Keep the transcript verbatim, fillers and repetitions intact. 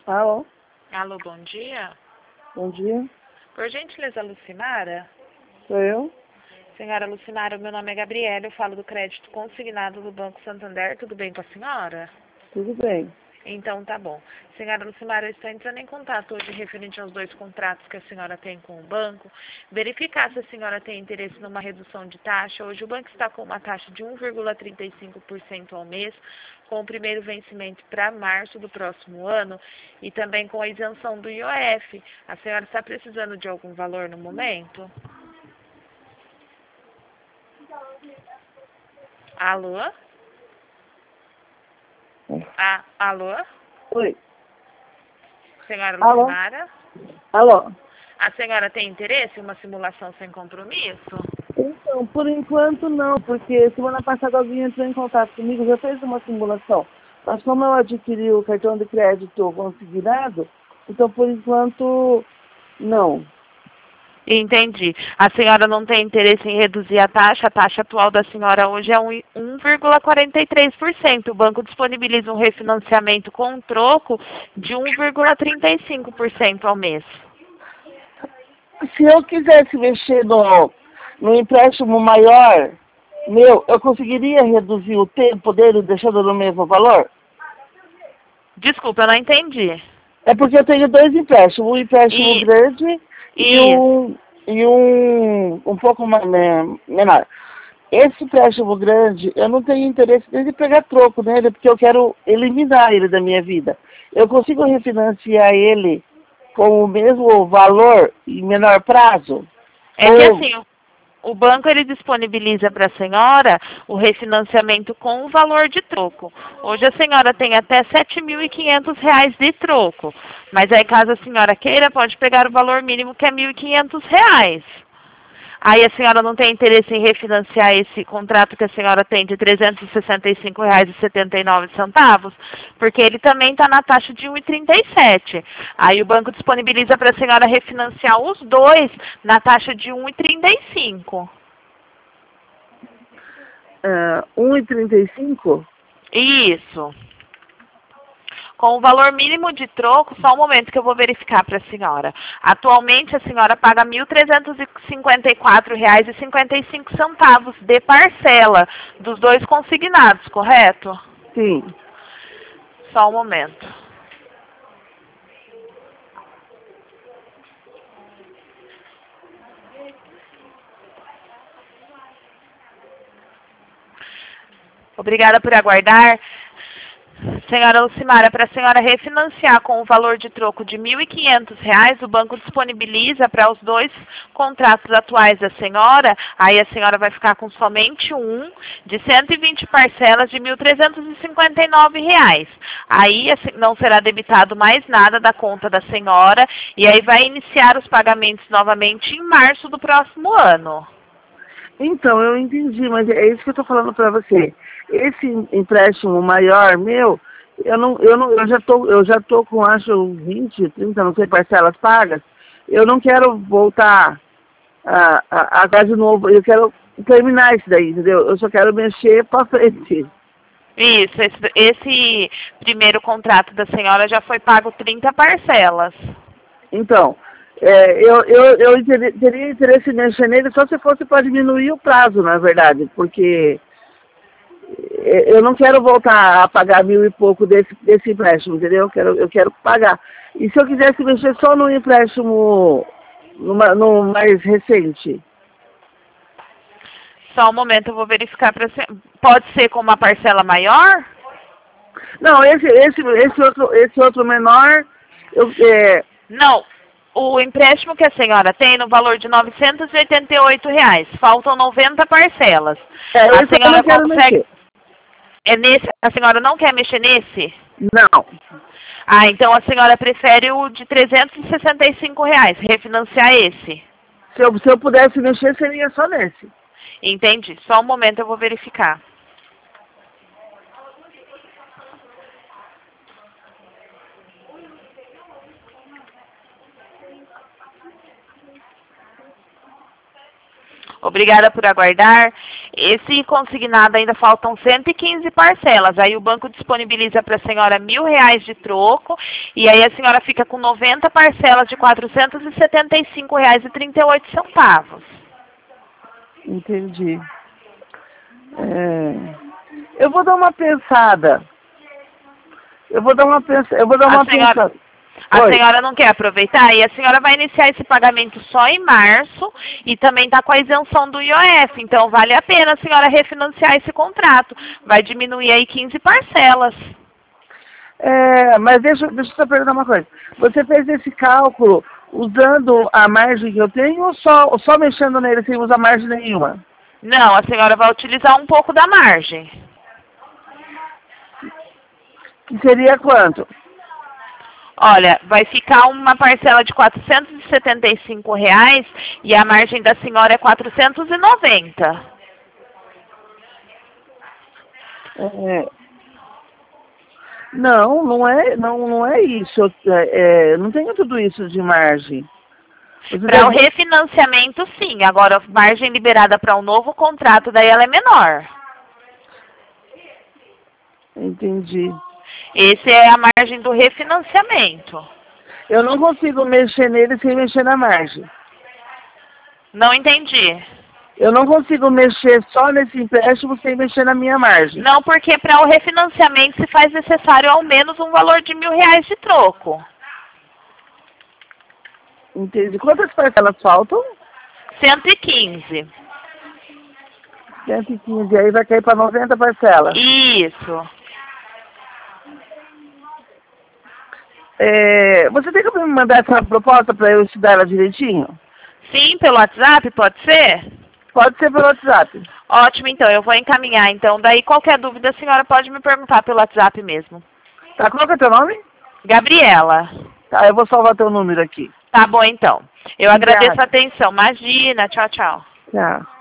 Alô, Alô, bom dia. bom dia, Por gentileza, Lucimara? sou eu. Senhora Lucimara, meu nome é Gabriela, eu falo do crédito consignado do Banco Santander. Tudo bem com a senhora? Tudo bem. Então tá bom. Senhora Lucimara, eu estou entrando em contato hoje referente aos dois contratos que a senhora tem com o banco. Verificar se a senhora tem interesse numa redução de taxa. Hoje o banco está com uma taxa de um vírgula trinta e cinco por cento ao mês, com o primeiro vencimento para março do próximo ano e também com a isenção do I O F. A senhora está precisando de algum valor no momento? Alô? Ah, alô? Oi. Senhora Alô? Lucimara? Alô. A senhora tem interesse em uma simulação sem compromisso? Então, por enquanto não, porque semana passada alguém entrou em contato comigo, já fez uma simulação. Mas como eu adquiri o cartão de crédito consignado, então por enquanto não. Entendi. A senhora não tem interesse em reduzir a taxa? A taxa atual da senhora hoje é um vírgula quarenta e três por cento. O banco disponibiliza um refinanciamento com troco de um vírgula trinta e cinco por cento ao mês. Se eu quisesse mexer no, no empréstimo maior, meu, eu conseguiria reduzir o tempo dele deixando no mesmo valor? Desculpa, eu não entendi. É porque eu tenho dois empréstimos, um empréstimo E, grande e isso. um, e um um pouco mais, né, menor. Esse empréstimo grande, eu não tenho interesse nem de pegar troco nele, porque eu quero eliminar ele da minha vida. Eu consigo refinanciar ele com o mesmo valor em menor prazo? É que Ou, assim, o o banco ele disponibiliza para a senhora o refinanciamento com o valor de troco. Hoje a senhora tem até sete mil e quinhentos reais de troco. Mas aí caso a senhora queira, pode pegar o valor mínimo que é mil e quinhentos reais. Aí a senhora não tem interesse em refinanciar esse contrato que a senhora tem de trezentos e sessenta e cinco reais e setenta e nove centavos, porque ele também está na taxa de um vírgula trinta e sete. Aí o banco disponibiliza para a senhora refinanciar os dois na taxa de um vírgula trinta e cinco. uh, um vírgula trinta e cinco? Isso. Com o valor mínimo de troco, só um momento que eu vou verificar para a senhora. Atualmente a senhora paga mil trezentos e cinquenta e quatro reais e cinquenta e cinco centavos de parcela dos dois consignados, correto? Sim. Só um momento. Obrigada por aguardar. Senhora Lucimara, para a senhora refinanciar com o valor de troco de mil e quinhentos reais, o banco disponibiliza para os dois contratos atuais da senhora, aí a senhora vai ficar com somente um, de cento e vinte parcelas de mil trezentos e cinquenta e nove reais. Aí não será debitado mais nada da conta da senhora, e aí vai iniciar os pagamentos novamente em março do próximo ano. Então, eu entendi, mas é isso que eu estou falando para você. Esse empréstimo maior meu, eu não, eu não, eu já tô, eu já tô com acho vinte, trinta, não sei, parcelas pagas. Eu não quero voltar a, a, agora de novo. Eu quero terminar isso daí, entendeu? Eu só quero mexer para frente. Isso, esse, esse primeiro contrato da senhora já foi pago trinta parcelas. Então, é, eu, eu, eu inter- teria interesse em mexer nele só se fosse para diminuir o prazo, na verdade, porque eu não quero voltar a pagar mil e pouco desse, desse empréstimo, entendeu? Eu quero, eu quero pagar. E se eu quisesse mexer só no empréstimo numa, no mais recente? Só um momento, eu vou verificar para você. Pode ser com uma parcela maior? Não, esse, esse, esse, outro, esse outro menor, eu, é, Não. O empréstimo que a senhora tem no valor de novecentos e oitenta e oito reais. Faltam noventa parcelas. é, A esse eu não senhora quero consegue... mexer. É nesse... A senhora não quer mexer nesse? Não. Ah, então a senhora prefere o de trezentos e sessenta e cinco reais, refinanciar esse. Se eu, se eu pudesse mexer, seria só nesse. Entendi. Só um momento, eu vou verificar. Obrigada por aguardar. Esse consignado ainda faltam cento e quinze parcelas. Aí o banco disponibiliza para a senhora mil reais de troco e aí a senhora fica com noventa parcelas de quatrocentos e setenta e cinco reais e trinta e oito centavos. Entendi. É, eu vou dar uma pensada. Eu vou dar uma pensada. Eu vou dar A uma senhora- pensada. A Oi. senhora não quer aproveitar? E a senhora vai iniciar esse pagamento só em março e também está com a isenção do I O F. Então, vale a pena a senhora refinanciar esse contrato. Vai diminuir aí quinze parcelas. É, mas deixa, deixa eu só perguntar uma coisa. Você fez esse cálculo usando a margem que eu tenho ou só, ou só mexendo nele sem usar margem nenhuma? Não, a senhora vai utilizar um pouco da margem. Que seria quanto? Olha, vai ficar uma parcela de quatrocentos e setenta e cinco reais e a margem da senhora é quatrocentos e noventa. É, não, não é, não, não é isso. Eu, é, é, não tenho tudo isso de margem. Você Para o deve- refinanciamento, sim. Agora, a margem liberada para um novo contrato, daí ela é menor. Entendi. Esse é a margem do refinanciamento. Eu não consigo mexer nele sem mexer na margem. Não entendi. Eu não consigo mexer só nesse empréstimo sem mexer na minha margem. Não, porque para o refinanciamento se faz necessário ao menos um valor de mil reais de troco. Entendi. Quantas parcelas faltam? cento e quinze. cento e quinze. Aí vai cair para noventa parcelas. Isso. É, você tem como me mandar essa proposta para eu estudar ela direitinho? Sim, pelo WhatsApp, pode ser? Pode ser pelo WhatsApp. Ótimo, então, eu vou encaminhar. Então, daí qualquer dúvida a senhora pode me perguntar pelo WhatsApp mesmo. Tá, qual que é teu nome? Gabriela. Tá, eu vou salvar teu número aqui. Tá bom, então. Eu Obrigada. agradeço a atenção. Imagina. Tchau, tchau. Tchau.